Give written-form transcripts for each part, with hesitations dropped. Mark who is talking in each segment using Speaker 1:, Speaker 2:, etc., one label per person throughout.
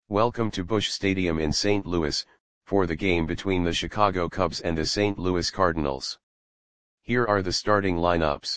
Speaker 1: Welcome to Busch Stadium in St. Louis, for the game between the Chicago Cubs and the St. Louis Cardinals. Here are the starting lineups.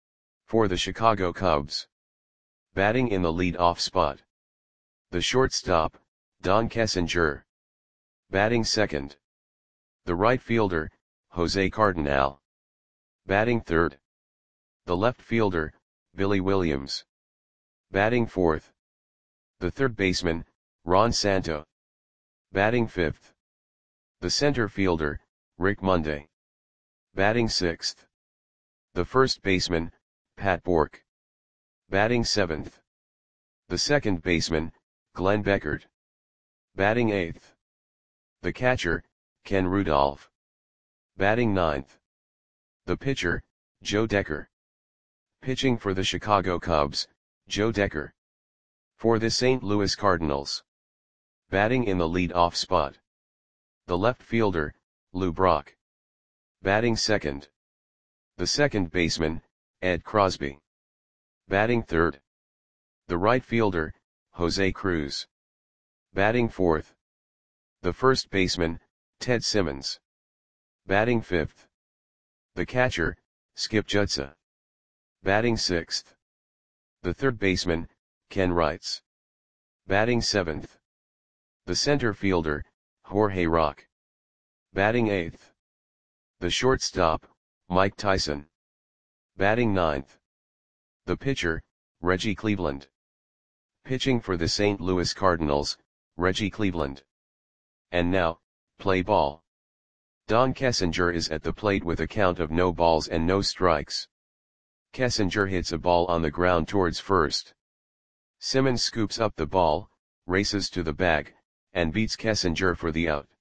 Speaker 1: For the Chicago Cubs. Batting in the lead-off spot. The shortstop, Don Kessinger. Batting second. The right fielder, Jose Cardinal. Batting third. The left fielder, Billy Williams. Batting fourth. The third baseman, Ron Santo. Batting fifth. The center fielder, Rick Monday. Batting sixth. The first baseman, Pat Bourque. Batting seventh. The second baseman, Glenn Beckert. Batting eighth. The catcher, Ken Rudolph. Batting ninth. The pitcher, Joe Decker. Pitching for the Chicago Cubs, Joe Decker. For the St. Louis Cardinals. Batting in the lead-off spot. The left fielder, Lou Brock. Batting second. The second baseman, Ed Crosby. Batting third. The right fielder, Jose Cruz. Batting fourth. The first baseman, Ted Simmons. Batting fifth. The catcher, Skip Judsa. Batting sixth. The third baseman, Ken Wrights. Batting seventh. The center fielder, Jorge Rock. Batting eighth. The shortstop, Mike Tyson. Batting ninth. The pitcher, Reggie Cleveland. Pitching for the St. Louis Cardinals, Reggie Cleveland. And now, play ball. Don Kessinger is at the plate with a count of no balls and no strikes. Kessinger hits a ball on the ground towards first. Simmons scoops up the ball, races to the bag, and beats Kessinger for the out.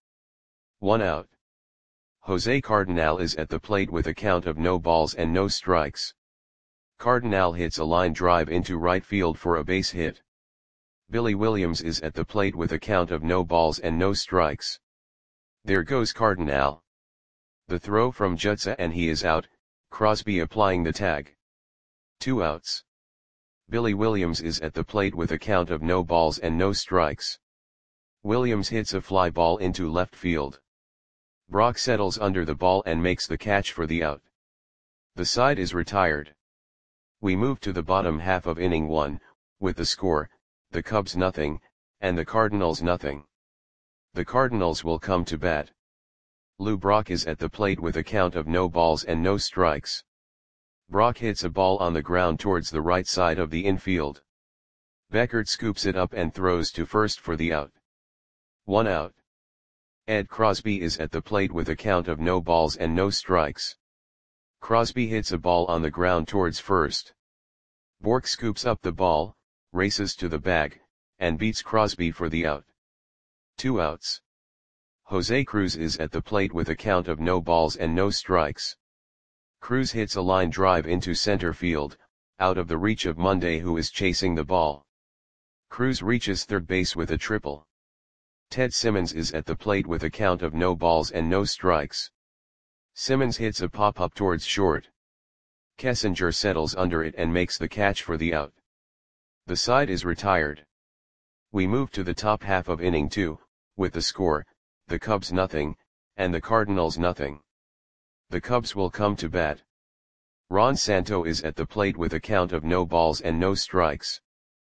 Speaker 1: 1 out. Jose Cardinal is at the plate with a count of no balls and no strikes. Cardinal hits a line drive into right field for a base hit. Billy Williams is at the plate with a count of no balls and no strikes. There goes Cardinal. The throw from Judsa and he is out, Crosby applying the tag. 2 outs. Billy Williams is at the plate with a count of no balls and no strikes. Williams hits a fly ball into left field. Brock settles under the ball and makes the catch for the out. The side is retired. We move to the bottom half of inning 1, with the score, the Cubs nothing, and the Cardinals nothing. The Cardinals will come to bat. Lou Brock is at the plate with a count of no balls and no strikes. Brock hits a ball on the ground towards the right side of the infield. Beckert scoops it up and throws to first for the out. 1 out. Ed Crosby is at the plate with a count of no balls and no strikes. Crosby hits a ball on the ground towards first. Bourque scoops up the ball, races to the bag, and beats Crosby for the out. 2 outs. Jose Cruz is at the plate with a count of no balls and no strikes. Cruz hits a line drive into center field, out of the reach of Monday who is chasing the ball. Cruz reaches third base with a triple. Ted Simmons is at the plate with a count of no balls and no strikes. Simmons hits a pop-up towards short. Kessinger settles under it and makes the catch for the out. The side is retired. We move to the top half of inning 2, with the score, the Cubs nothing, and the Cardinals nothing. The Cubs will come to bat. Ron Santo is at the plate with a count of no balls and no strikes.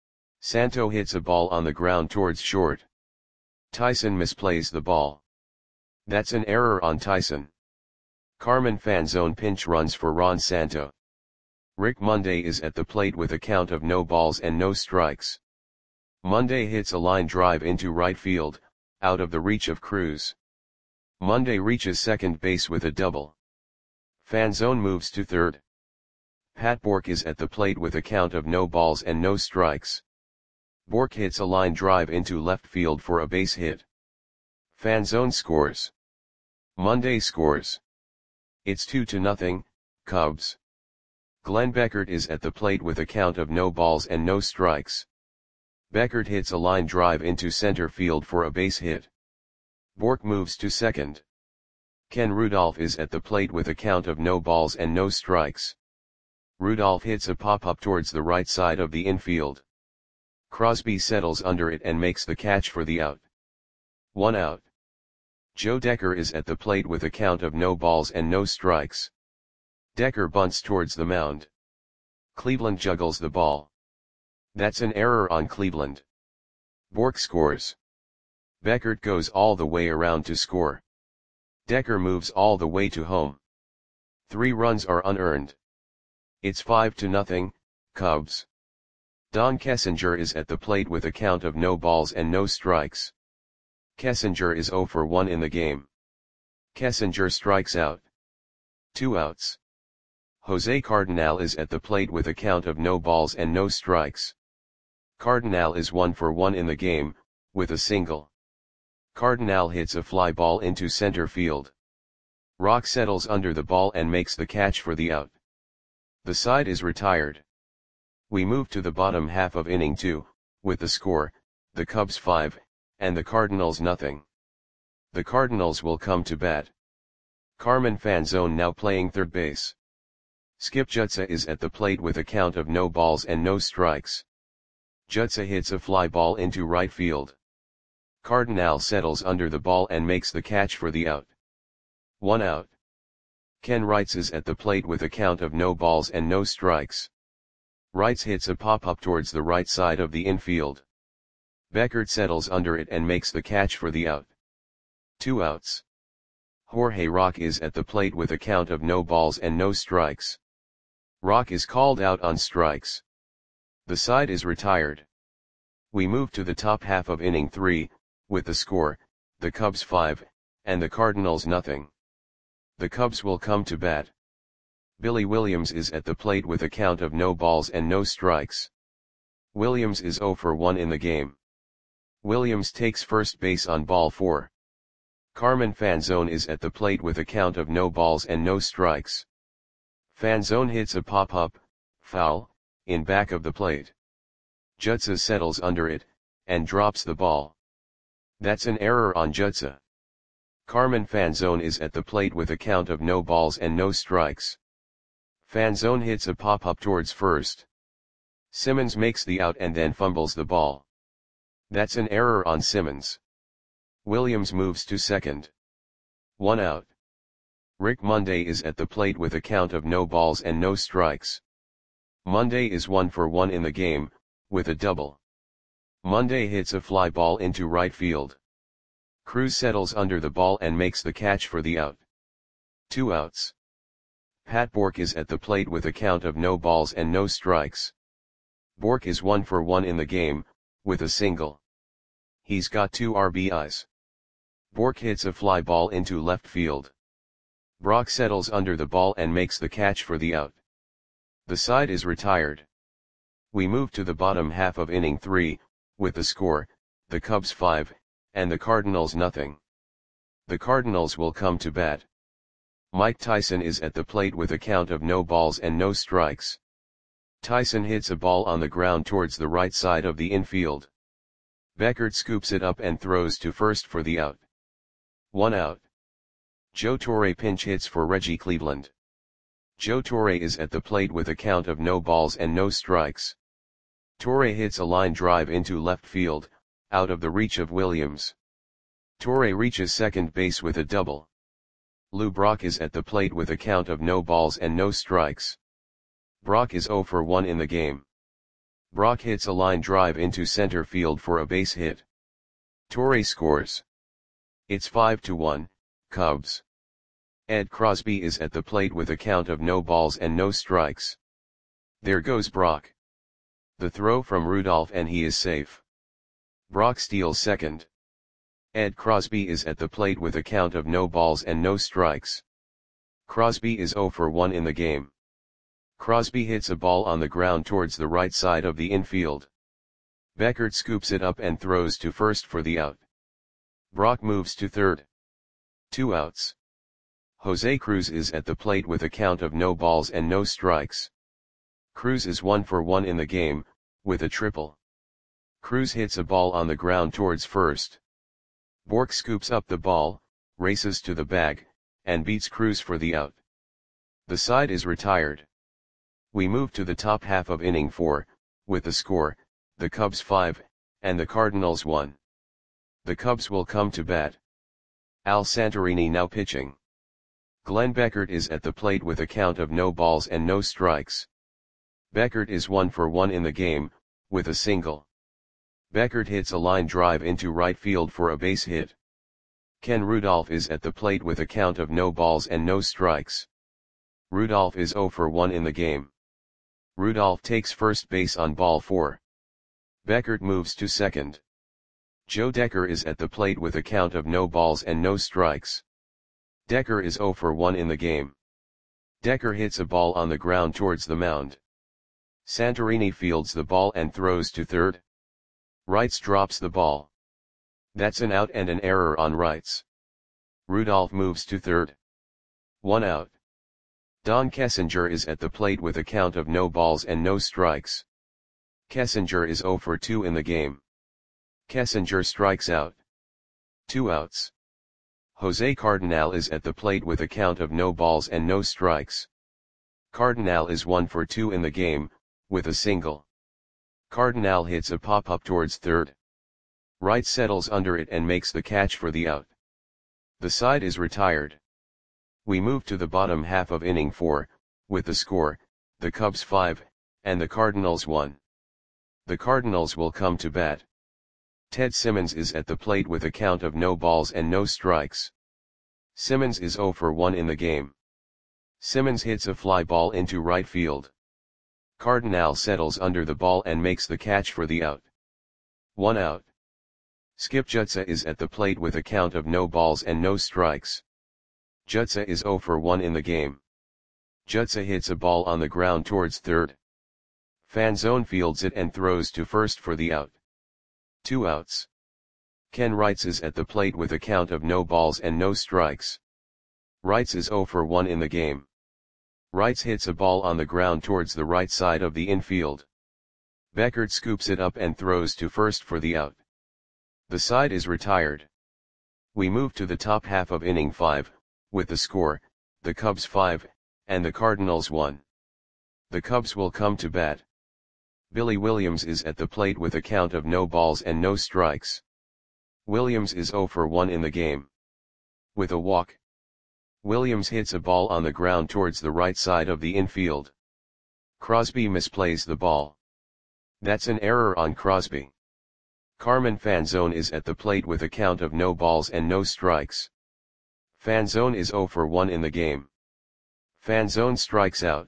Speaker 1: Santo hits a ball on the ground towards short. Tyson misplays the ball. That's an error on Tyson. Carmen Fanzone pinch runs for Ron Santo. Rick Monday is at the plate with a count of no balls and no strikes. Monday hits a line drive into right field, out of the reach of Cruz. Monday reaches second base with a double. Fanzone moves to third. Pat Bourque is at the plate with a count of no balls and no strikes. Bourque hits a line drive into left field for a base hit. Fanzone scores. Monday scores. It's 2-0, Cubs. Glenn Beckert is at the plate with a count of no balls and no strikes. Beckert hits a line drive into center field for a base hit. Bourque moves to second. Ken Rudolph is at the plate with a count of no balls and no strikes. Rudolph hits a pop-up towards the right side of the infield. Crosby settles under it and makes the catch for the out. 1 out. Joe Decker is at the plate with a count of no balls and no strikes. Decker bunts towards the mound. Cleveland juggles the ball. That's an error on Cleveland. Bourque scores. Beckert goes all the way around to score. Decker moves all the way to home. 3 runs are unearned. It's 5-0, Cubs. Don Kessinger is at the plate with a count of no balls and no strikes. Kessinger is 0 for 1 in the game. Kessinger strikes out. 2 outs. Jose Cardinal is at the plate with a count of no balls and no strikes. Cardinal is 1 for 1 in the game, with a single. Cardinal hits a fly ball into center field. Rock settles under the ball and makes the catch for the out. The side is retired. We move to the bottom half of inning 2, with the score, the Cubs 5, and the Cardinals nothing. The Cardinals will come to bat. Carmen Fanzone now playing third base. Skip Jutsa is at the plate with a count of no balls and no strikes. Jutsa hits a fly ball into right field. Cardinal settles under the ball and makes the catch for the out. 1 out. Ken Wrights is at the plate with a count of no balls and no strikes. Wrights hits a pop-up towards the right side of the infield. Beckert settles under it and makes the catch for the out. 2 outs. Jorge Rock is at the plate with a count of no balls and no strikes. Rock is called out on strikes. The side is retired. We move to the top half of inning 3, with the score, the Cubs 5, and the Cardinals nothing. The Cubs will come to bat. Billy Williams is at the plate with a count of no balls and no strikes. Williams is 0 for 1 in the game. Williams takes first base on ball 4. Carmen Fanzone is at the plate with a count of no balls and no strikes. Fanzone hits a pop-up, foul, in back of the plate. Jutsa settles under it, and drops the ball. That's an error on Jutsa. Carmen Fanzone is at the plate with a count of no balls and no strikes. Fanzone hits a pop-up towards first. Simmons makes the out and then fumbles the ball. That's an error on Simmons. Williams moves to second. 1 out. Rick Monday is at the plate with a count of no balls and no strikes. Monday is 1 for 1 in the game, with a double. Monday hits a fly ball into right field. Cruz settles under the ball and makes the catch for the out. 2 outs. Pat Bourque is at the plate with a count of no balls and no strikes. Bourque is 1 for 1 in the game, with a single. He's got 2 RBIs. Bourque hits a fly ball into left field. Brock settles under the ball and makes the catch for the out. The side is retired. We move to the bottom half of inning 3, with the score, the Cubs 5, and the Cardinals nothing. The Cardinals will come to bat. Mike Tyson is at the plate with a count of no balls and no strikes. Tyson hits a ball on the ground towards the right side of the infield. Beckert scoops it up and throws to first for the out. 1 out. Joe Torre pinch hits for Reggie Cleveland. Joe Torre is at the plate with a count of no balls and no strikes. Torre hits a line drive into left field, out of the reach of Williams. Torre reaches second base with a double. Lou Brock is at the plate with a count of no balls and no strikes. Brock is 0 for 1 in the game. Brock hits a line drive into center field for a base hit. Torre scores. It's 5-1, Cubs. Ed Crosby is at the plate with a count of no balls and no strikes. There goes Brock. The throw from Rudolph and he is safe. Brock steals second. Ed Crosby is at the plate with a count of no balls and no strikes. Crosby is 0 for 1 in the game. Crosby hits a ball on the ground towards the right side of the infield. Beckert scoops it up and throws to first for the out. Brock moves to third. 2 outs. Jose Cruz is at the plate with a count of no balls and no strikes. Cruz is 1 for 1 in the game, with a triple. Cruz hits a ball on the ground towards first. Bourque scoops up the ball, races to the bag, and beats Cruz for the out. The side is retired. We move to the top half of inning 4, with the score, the Cubs 5, and the Cardinals 1. The Cubs will come to bat. Al Santorini now pitching. Glenn Beckert is at the plate with a count of no balls and no strikes. Beckert is 1 for 1 in the game, with a single. Beckert hits a line drive into right field for a base hit. Ken Rudolph is at the plate with a count of no balls and no strikes. Rudolph is 0 for 1 in the game. Rudolph takes first base on ball 4. Beckert moves to second. Joe Decker is at the plate with a count of no balls and no strikes. Decker is 0 for 1 in the game. Decker hits a ball on the ground towards the mound. Santorini fields the ball and throws to third. Wrights drops the ball. That's an out and an error on Wrights. Rudolph moves to third. 1 out. Don Kessinger is at the plate with a count of no balls and no strikes. Kessinger is 0 for 2 in the game. Kessinger strikes out. 2 outs. Jose Cardinal is at the plate with a count of no balls and no strikes. Cardinal is 1 for 2 in the game, with a single. Cardinal hits a pop-up towards third. Wright settles under it and makes the catch for the out. The side is retired. We move to the bottom half of inning 4, with the score, the Cubs 5, and the Cardinals 1. The Cardinals will come to bat. Ted Simmons is at the plate with a count of no balls and no strikes. Simmons is 0 for 1 in the game. Simmons hits a fly ball into right field. Cardinal settles under the ball and makes the catch for the out. 1 out. Skip Jutsa is at the plate with a count of no balls and no strikes. Jutsa is 0 for 1 in the game. Jutsa hits a ball on the ground towards third. Fanzone fields it and throws to first for the out. 2 outs. Ken Wrights is at the plate with a count of no balls and no strikes. Wrights is 0 for 1 in the game. Wrights hits a ball on the ground towards the right side of the infield. Beckert scoops it up and throws to first for the out. The side is retired. We move to the top half of inning 5, with the score, the Cubs 5, and the Cardinals 1. The Cubs will come to bat. Billy Williams is at the plate with a count of no balls and no strikes. Williams is 0 for 1 in the game. With a walk. Williams hits a ball on the ground towards the right side of the infield. Crosby misplays the ball. That's an error on Crosby. Carmen Fanzone is at the plate with a count of no balls and no strikes. Fanzone is 0 for 1 in the game. Fanzone strikes out.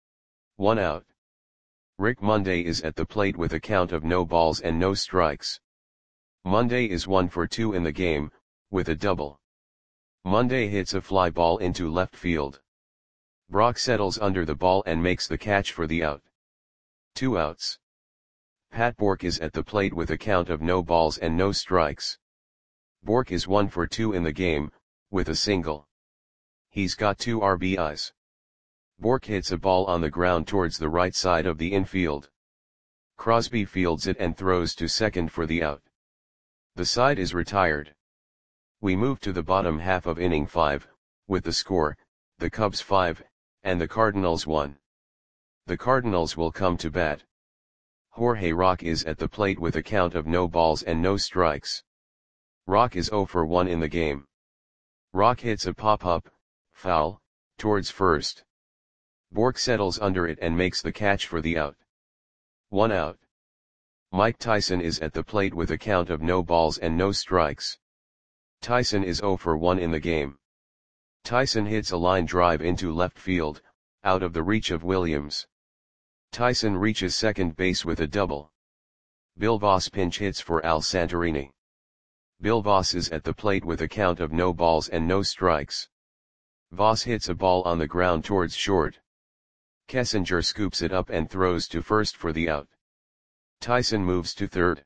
Speaker 1: 1 out. Rick Monday is at the plate with a count of no balls and no strikes. Monday is 1 for 2 in the game, with a double. Monday hits a fly ball into left field. Brock settles under the ball and makes the catch for the out. 2 outs. Pat Bork is at the plate with a count of no balls and no strikes. Bork is 1 for 2 in the game, with a single. He's got 2 RBIs. Bork hits a ball on the ground towards the right side of the infield. Crosby fields it and throws to second for the out. The side is retired. We move to the bottom half of inning 5, with the score, the Cubs 5, and the Cardinals 1. The Cardinals will come to bat. Jorge Rock is at the plate with a count of no balls and no strikes. Rock is 0 for 1 in the game. Rock hits a pop-up, foul, towards first. Bork settles under it and makes the catch for the out. 1 out. Mike Tyson is at the plate with a count of no balls and no strikes. Tyson is 0 for 1 in the game. Tyson hits a line drive into left field, out of the reach of Williams. Tyson reaches second base with a double. Bill Voss pinch hits for Al Santorini. Bill Voss is at the plate with a count of no balls and no strikes. Voss hits a ball on the ground towards short. Kessinger scoops it up and throws to first for the out. Tyson moves to third.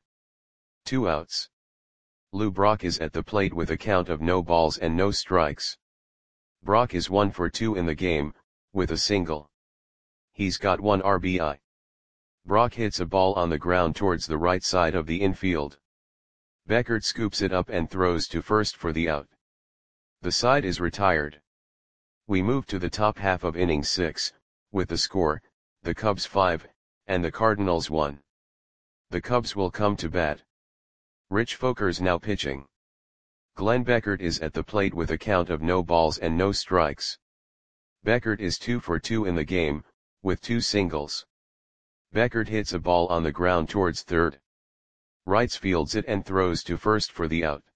Speaker 1: 2 outs. Lou Brock is at the plate with a count of no balls and no strikes. Brock is 1 for 2 in the game, with a single. He's got 1 RBI. Brock hits a ball on the ground towards the right side of the infield. Beckert scoops it up and throws to first for the out. The side is retired. We move to the top half of inning 6, with the score, the Cubs 5, and the Cardinals 1. The Cubs will come to bat. Rich Folkers now pitching. Glenn Beckert is at the plate with a count of no balls and no strikes. Beckert is 2 for 2 in the game, with 2 singles. Beckert hits a ball on the ground towards third. Wrights fields it and throws to first for the out.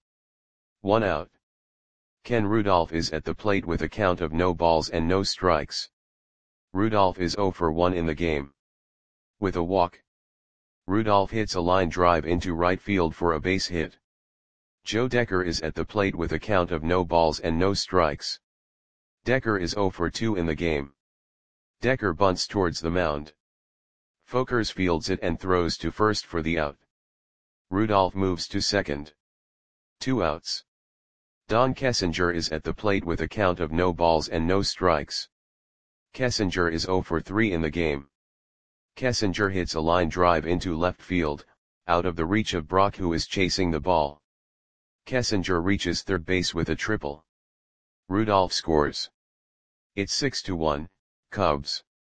Speaker 1: 1 out. Ken Rudolph is at the plate with a count of no balls and no strikes. Rudolph is 0 for 1 in the game. With a walk. Rudolph hits a line drive into right field for a base hit. Joe Decker is at the plate with a count of no balls and no strikes. Decker is 0 for 2 in the game. Decker bunts towards the mound. Folkers fields it and throws to first for the out. Rudolph moves to second. 2 outs. Don Kessinger is at the plate with a count of no balls and no strikes. Kessinger is 0 for 3 in the game. Kessinger hits a line drive into left field, out of the reach of Brock, who is chasing the ball. Kessinger reaches third base with a triple. Rudolph scores. It's 6-1, Cubs.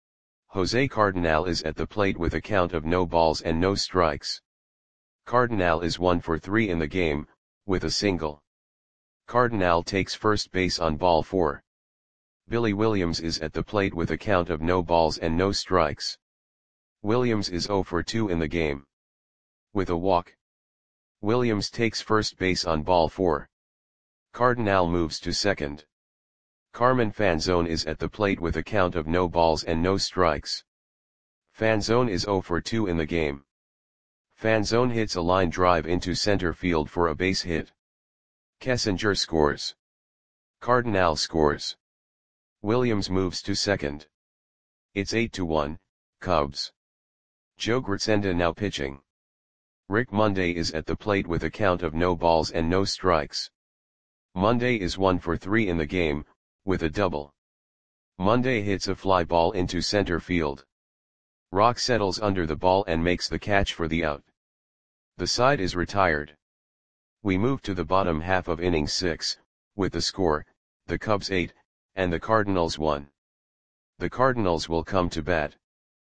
Speaker 1: Jose Cardinal is at the plate with a count of no balls and no strikes. Cardinal is 1 for 3 in the game, with a single. Cardinal takes first base on ball 4. Billy Williams is at the plate with a count of no balls and no strikes. Williams is 0 for 2 in the game. With a walk. Williams takes first base on ball 4. Cardinal moves to second. Carmen Fanzone is at the plate with a count of no balls and no strikes. Fanzone is 0 for 2 in the game. Fanzone hits a line drive into center field for a base hit. Kessinger scores. Cardinal scores. Williams moves to second. It's 8-1, Cubs. Joe Gritsenda now pitching. Rick Monday is at the plate with a count of no balls and no strikes. Monday is 1 for 3 in the game, with a double. Monday hits a fly ball into center field. Rock settles under the ball and makes the catch for the out. The side is retired. We move to the bottom half of inning 6, with the score, the Cubs 8, and the Cardinals 1. The Cardinals will come to bat.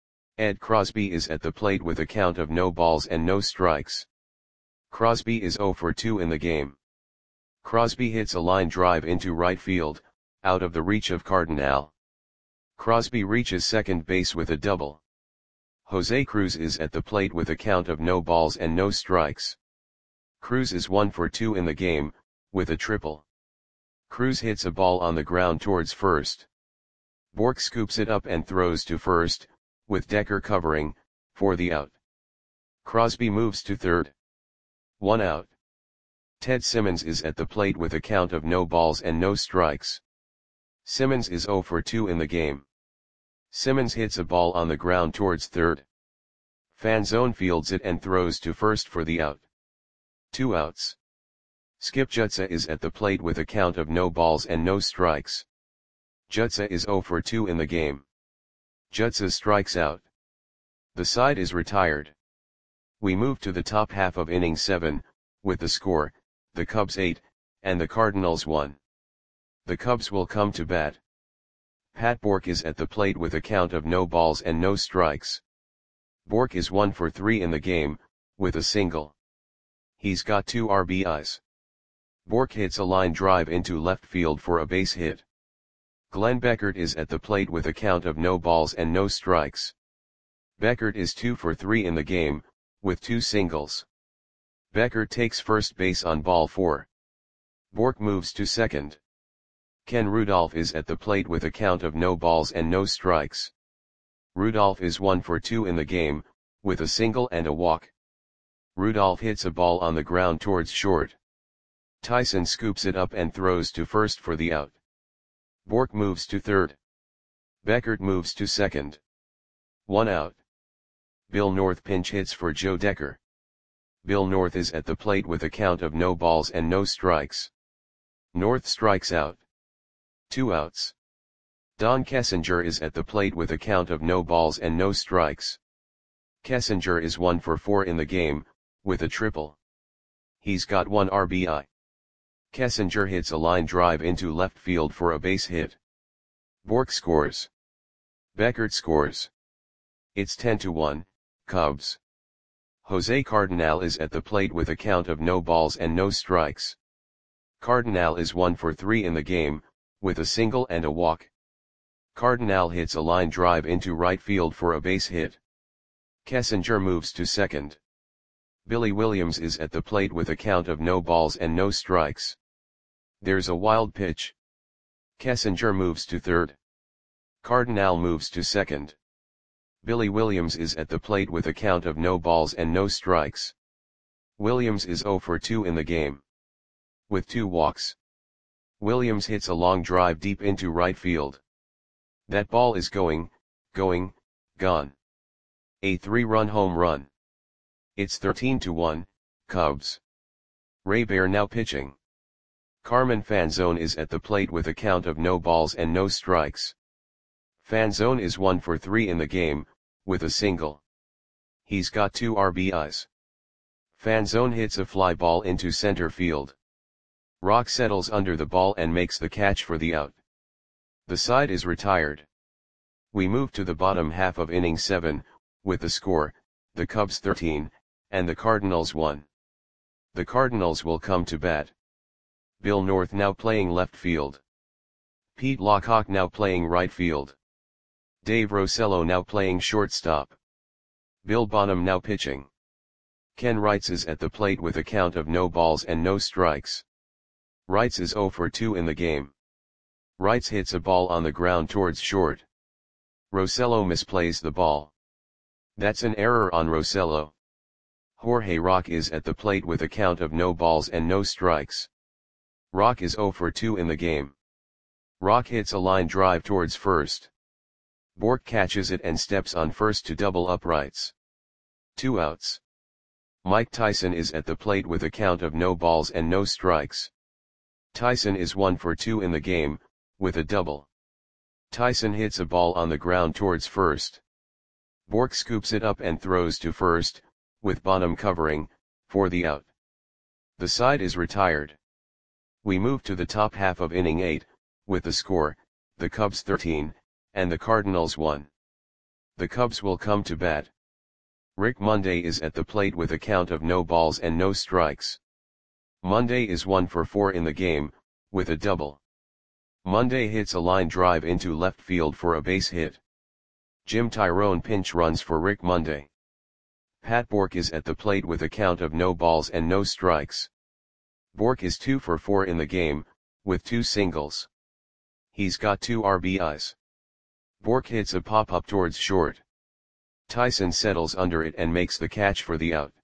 Speaker 1: Ed Crosby is at the plate with a count of no balls and no strikes. Crosby is 0 for 2 in the game. Crosby hits a line drive into right field, out of the reach of Cardinal. Crosby reaches second base with a double. Jose Cruz is at the plate with a count of no balls and no strikes. Cruz is 1 for 2 in the game, with a triple. Cruz hits a ball on the ground towards first. Bork scoops it up and throws to first, with Decker covering, for the out. Crosby moves to third. 1 out. Ted Simmons is at the plate with a count of no balls and no strikes. Simmons is 0 for 2 in the game. Simmons hits a ball on the ground towards third. Fanzone fields it and throws to first for the out. 2 outs. Skip Jutsa is at the plate with a count of no balls and no strikes. Jutsa is 0 for 2 in the game. Jutsa strikes out. The side is retired. We move to the top half of inning 7, with the score, the Cubs 8, and the Cardinals 1. The Cubs will come to bat. Pat Bork is at the plate with a count of no balls and no strikes. Bork is 1 for 3 in the game, with a single. He's got 2 RBIs. Bork hits a line drive into left field for a base hit. Glenn Beckert is at the plate with a count of no balls and no strikes. Beckert is 2 for 3 in the game, with 2 singles. Beckert takes first base on ball 4. Bork moves to second. Ken Rudolph is at the plate with a count of no balls and no strikes. Rudolph is 1 for 2 in the game, with a single and a walk. Rudolph hits a ball on the ground towards short. Tyson scoops it up and throws to first for the out. Bork moves to third. Beckert moves to second. 1 out. Bill North pinch hits for Joe Decker. Bill North is at the plate with a count of no balls and no strikes. North strikes out. 2 outs. Don Kessinger is at the plate with a count of no balls and no strikes. Kessinger is 1 for 4 in the game, with a triple. He's got 1 RBI. Kessinger hits a line drive into left field for a base hit. Bork scores. Beckert scores. It's 10-1, Cubs. Jose Cardinal is at the plate with a count of no balls and no strikes. Cardinal is 1 for 3 in the game, with a single and a walk. Cardinal hits a line drive into right field for a base hit. Kessinger moves to second. Billy Williams is at the plate with a count of no balls and no strikes. There's a wild pitch. Kessinger moves to third. Cardinal moves to second. Billy Williams is at the plate with a count of no balls and no strikes. Williams is 0 for 2 in the game, with 2 walks. Williams hits a long drive deep into right field. That ball is gone. A 3-run home run. It's 13-1, Cubs. Ray Bear now pitching. Carmen Fanzone is at the plate with a count of no balls and no strikes. Fanzone is 1 for 3 in the game, with a single. He's got 2 RBIs. Fanzone hits a fly ball into center field. Rock settles under the ball and makes the catch for the out. The side is retired. We move to the bottom half of inning 7, with the score, the Cubs 13, and the Cardinals 1. The Cardinals will come to bat. Bill North now playing left field. Pete Lockhawk now playing right field. Dave Rosello now playing shortstop. Bill Bonham now pitching. Ken Wrights is at the plate with a count of no balls and no strikes. Wrights is 0 for 2 in the game. Wrights hits a ball on the ground towards short. Rosello misplays the ball. That's an error on Rosello. Jorge Rock is at the plate with a count of no balls and no strikes. Rock is 0 for 2 in the game. Rock hits a line drive towards first. Bork catches it and steps on first to double up Wrights. 2 outs. Mike Tyson is at the plate with a count of no balls and no strikes. Tyson is 1 for 2 in the game, with a double. Tyson hits a ball on the ground towards first. Bork scoops it up and throws to first, with Bonham covering, for the out. The side is retired. We move to the top half of inning 8, with the score, the Cubs 13, and the Cardinals 1. The Cubs will come to bat. Rick Monday is at the plate with a count of no balls and no strikes. Monday is 1 for 4 in the game, with a double. Monday hits a line drive into left field for a base hit. Jim Tyrone pinch runs for Rick Monday. Pat Bork is at the plate with a count of no balls and no strikes. Bork is 2 for 4 in the game, with 2 singles. He's got 2 RBIs. Bork hits a pop-up towards short. Tyson settles under it and makes the catch for the out.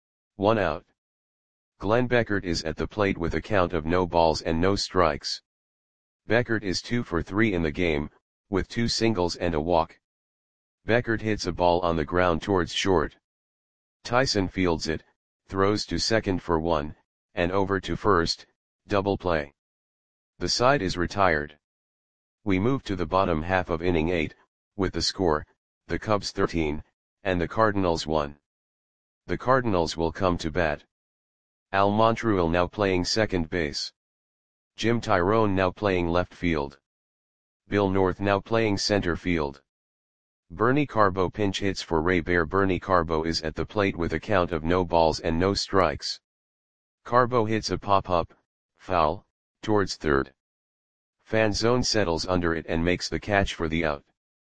Speaker 1: 1 out. Glenn Beckert is at the plate with a count of no balls and no strikes. Beckert is 2 for 3 in the game, with 2 singles and a walk. Beckert hits a ball on the ground towards short. Tyson fields it, throws to second for 1, and over to first, double play. The side is retired. We move to the bottom half of inning 8, with the score, the Cubs 13, and the Cardinals 1. The Cardinals will come to bat. Al Montruel now playing second base. Jim Tyrone now playing left field. Bill North now playing center field. Bernie Carbo pinch hits for Ray Bear. Bernie Carbo is at the plate with a count of no balls and no strikes. Carbo hits a pop-up, foul, towards third. Fanzone settles under it and makes the catch for the out.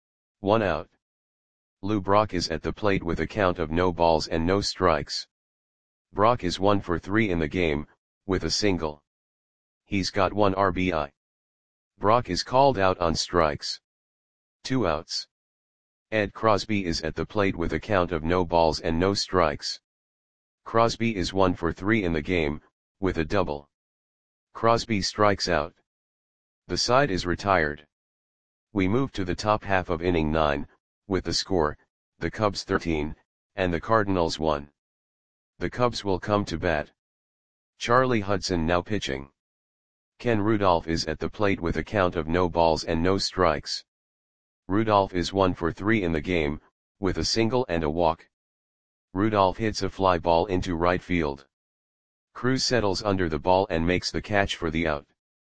Speaker 1: 1 out. Lou Brock is at the plate with a count of no balls and no strikes. Brock is 1 for 3 in the game, with a single. He's got 1 RBI. Brock is called out on strikes. 2 outs. Ed Crosby is at the plate with a count of no balls and no strikes. Crosby is 1 for 3 in the game, with a double. Crosby strikes out. The side is retired. We move to the top half of inning 9, with the score, the Cubs 13, and the Cardinals 1. The Cubs will come to bat. Charlie Hudson now pitching. Ken Rudolph is at the plate with a count of no balls and no strikes. Rudolph is 1 for 3 in the game, with a single and a walk. Rudolph hits a fly ball into right field. Cruz settles under the ball and makes the catch for the out.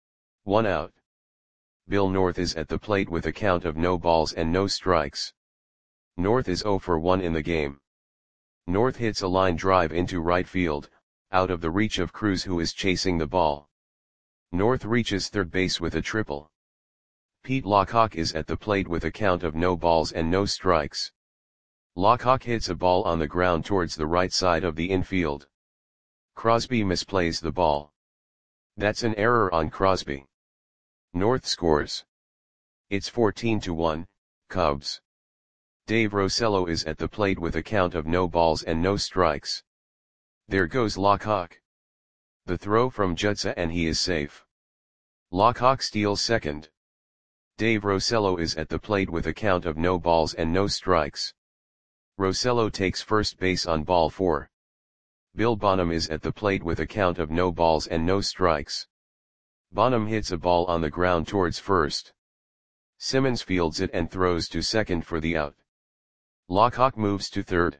Speaker 1: 1 out. Bill North is at the plate with a count of no balls and no strikes. North is 0 for 1 in the game. North hits a line drive into right field, out of the reach of Cruz, who is chasing the ball. North reaches third base with a triple. Pete Lockhawk is at the plate with a count of no balls and no strikes. Lockhawk hits a ball on the ground towards the right side of the infield. Crosby misplays the ball. That's an error on Crosby. North scores. It's 14-1, Cubs. Dave Rosello is at the plate with a count of no balls and no strikes. There goes Lockhawk. The throw from Jutsa and he is safe. Lockhawk steals second. Dave Rosello is at the plate with a count of no balls and no strikes. Rosello takes first base on ball 4. Bill Bonham is at the plate with a count of no balls and no strikes. Bonham hits a ball on the ground towards first. Simmons fields it and throws to second for the out. Lockhawk moves to third.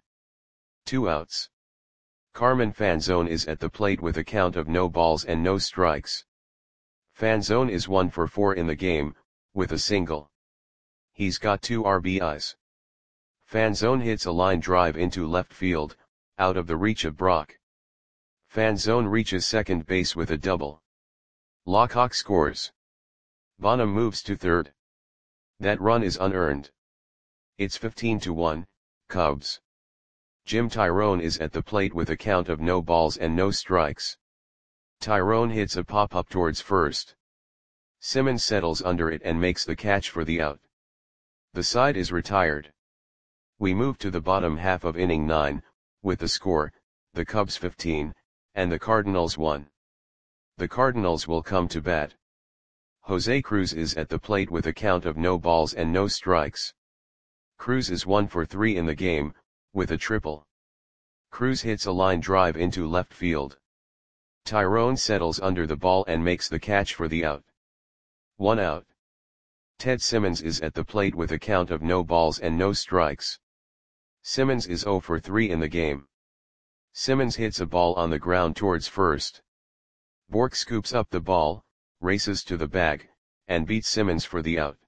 Speaker 1: 2 outs. Carmen Fanzone is at the plate with a count of no balls and no strikes. Fanzone is 1 for 4 in the game, with a single. He's got 2 RBIs. Fanzone hits a line drive into left field, out of the reach of Brock. Fanzone reaches second base with a double. Lockhawk scores. Bonham moves to third. That run is unearned. It's 15-1, Cubs. Jim Tyrone is at the plate with a count of no balls and no strikes. Tyrone hits a pop-up towards first. Simmons settles under it and makes the catch for the out. The side is retired. We move to the bottom half of inning 9, with the score, the Cubs 15, and the Cardinals 1. The Cardinals will come to bat. Jose Cruz is at the plate with a count of no balls and no strikes. Cruz is 1 for 3 in the game, with a triple. Cruz hits a line drive into left field. Tyrone settles under the ball and makes the catch for the out. 1 out. Ted Simmons is at the plate with a count of no balls and no strikes. Simmons is 0 for 3 in the game. Simmons hits a ball on the ground towards first. Bork scoops up the ball, races to the bag, and beats Simmons for the out.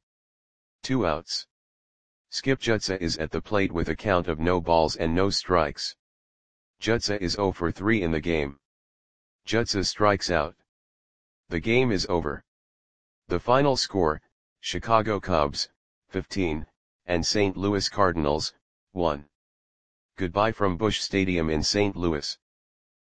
Speaker 1: 2 outs. Skip Jutsa is at the plate with a count of no balls and no strikes. Jutsa is 0 for 3 in the game. Jutsa strikes out. The game is over. The final score, Chicago Cubs, 15, and St. Louis Cardinals, 1. Goodbye from Busch Stadium in St. Louis.